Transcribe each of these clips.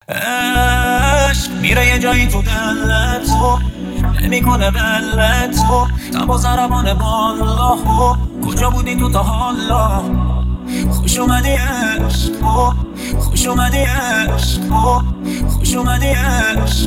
عشق میره یه جایی تو دلت نمیکنه ولت تب و ضربان بالا کجا بودی تو تا حالا خوش اومدی عشق خوش اومدی عشق خوش اومدی عشق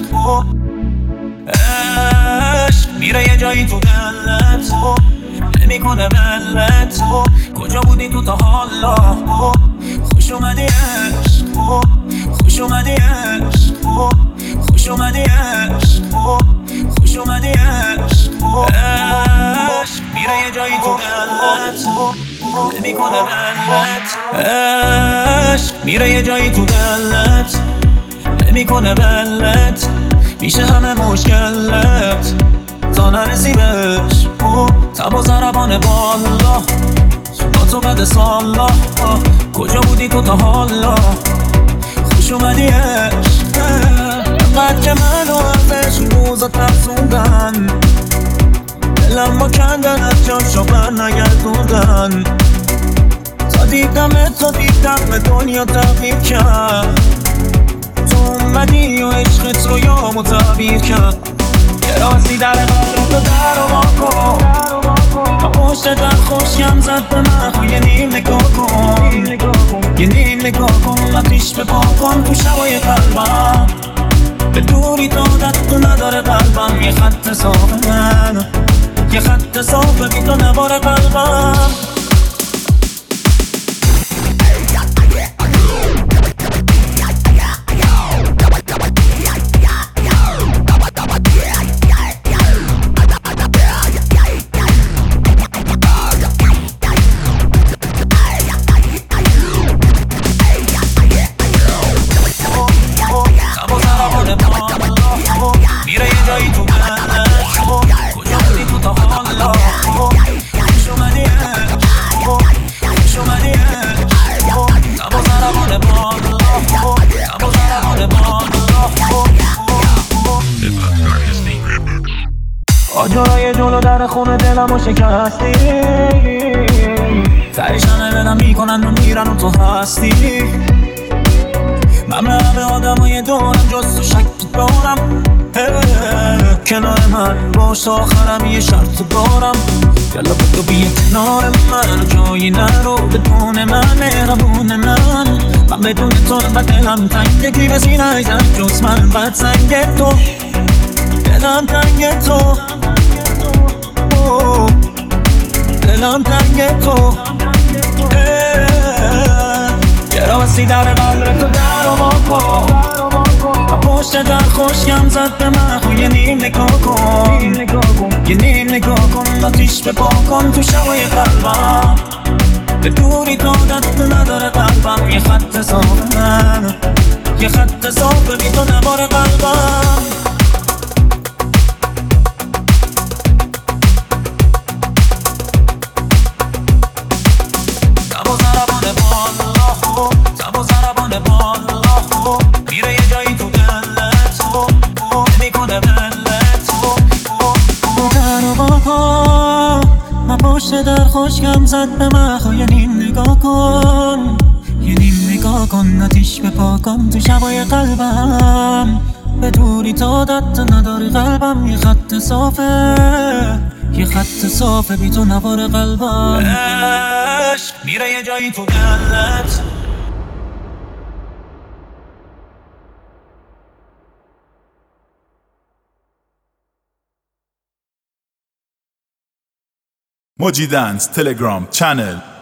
عشق میره یه جایی تو دلت نمیکنه ولت کجا بودی تو تا حالا خوش اومدی عشق خوش اومدی عشق خوش اومدی عشق خوش اومدی عشق عشق میره یه جایی تو دلت نمیکنه ولت عشق میره یه جایی تو دلت نمیکنه ولت میشه همه مشکلت تا نرسی بهش تب و ضربان بالا با تو بعد سالا کجا بودی تو تا حالا خوش اومدی عشق انقدر که منو ازش روزا ترسوندن دلم با کندن از جاشو بر نگردوندن تا دیدم دنیا تغییر کرد تو اومدی و عشقت رو یامو تعبیر کرد یه رازی در قلب تو در و واکن تا پشت در خوشیم زد به من یه نیم نگاه کن یه نیم نگاه کن آتیش به پا کن تو شبای قلبم به دوری دادت تو نداره قلبم یه خط صاف من یه خط صاف بی تو نباره قلبم آجرای جلو در خونه دلمو شکستی تهش همه دلم میکنن و میرن و تو هستی من به همه آدمای دورم جز تو شک دارم کنار من باش تا آخرم یه شرط دارم یالا بگو بیا کنار من جایی نرو بدون من مهربون من بدون تو و دلم تنگه کی به سینه ایزن جز من بد سنگ تو دلم تنگ تو دلم تنگ تو یه راسی در قلب تو در و واکن و پشت در خوشیم زد به من یه نیم نگاه کن یه نیم نگاه کن آتیش به پا کن تو شبای قلبم به دوری دادت تو نداره قلبم یه خط صاف من یه خط صاف بی تو نباره قلبم تب و ضربان بالا میره یه جایی تو دلت نمیکنه ولت در و واکن من پشت در خوشگم زد به من یه نیم نگاه کن یه نیم نگاه کن آتیش به پا کن تو شبای قلبم به دوری تا دت نداری قلبم یه خط صافه یه خط صافه بی تو نوار قلبم عشق میره یه جایی تو دلت Moji Dance Telegram channel